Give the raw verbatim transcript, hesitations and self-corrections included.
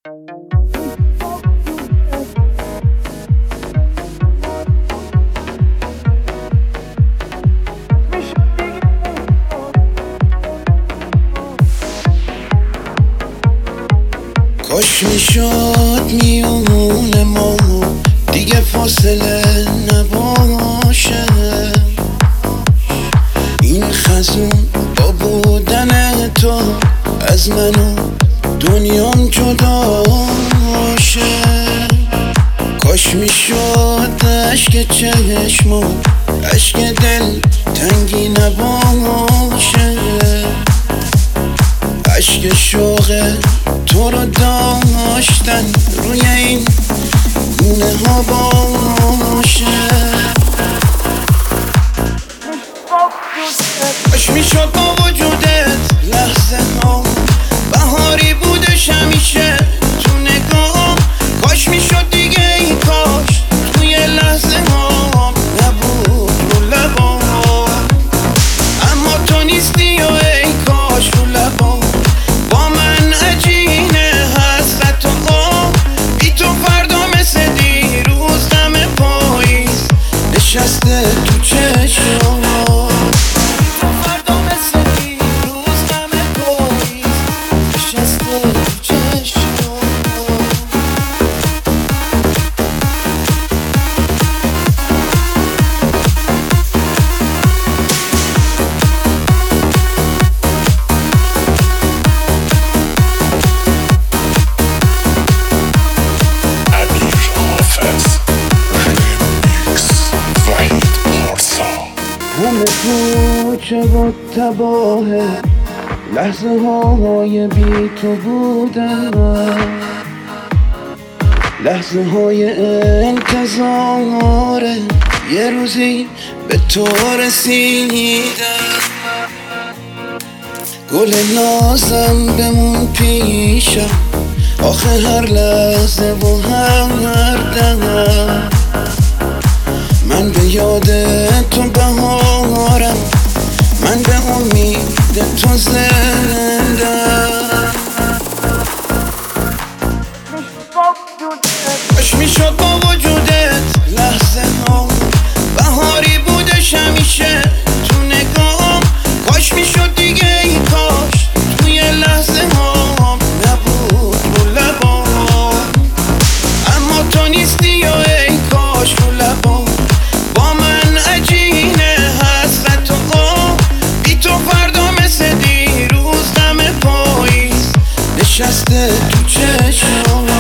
کاش میشد میونه ما دیگه فاصله نباشه، این خزون با بودن تو از من و دنیام جدا شه. کاش میشد عشق چشم و عشق دل تنگی نباشه، عشق شوق تو رو داشتن روی این گونه ها باشه. کاش میشد با وجودت لحظه ها بهاری بودش همیشه تو نگاه، کاش میشد دیگه ای کاش توی لحظه ها نبود رو لبا، اما تو نیستی و ای کاش رو لبا با من عجینه حسرت و غم، بی تو فردا مثل دیروز دم پاییز نشسته تو چشم، همه پوچه و تباهه لحظه های بی تو بودن، لحظه های انتظاره یه روزی به تو رسیدن. گل نازم بمون پیشم آخه هر لحظه و هر دم، من به یاد تو بهارم، من به امید تو زنده. کاش میشد با وجودت لحظه ها بهاری بودش همیشه تو نگاه، کاش میشد دیگه ای کاش توی لحظه ها نبود رو لبا، اما تو نیستی و ای کاش رو لبا با من عجینه حسرت و غم، بی تو فردا مثل دیروز دم پاییز نشسته تو چشم.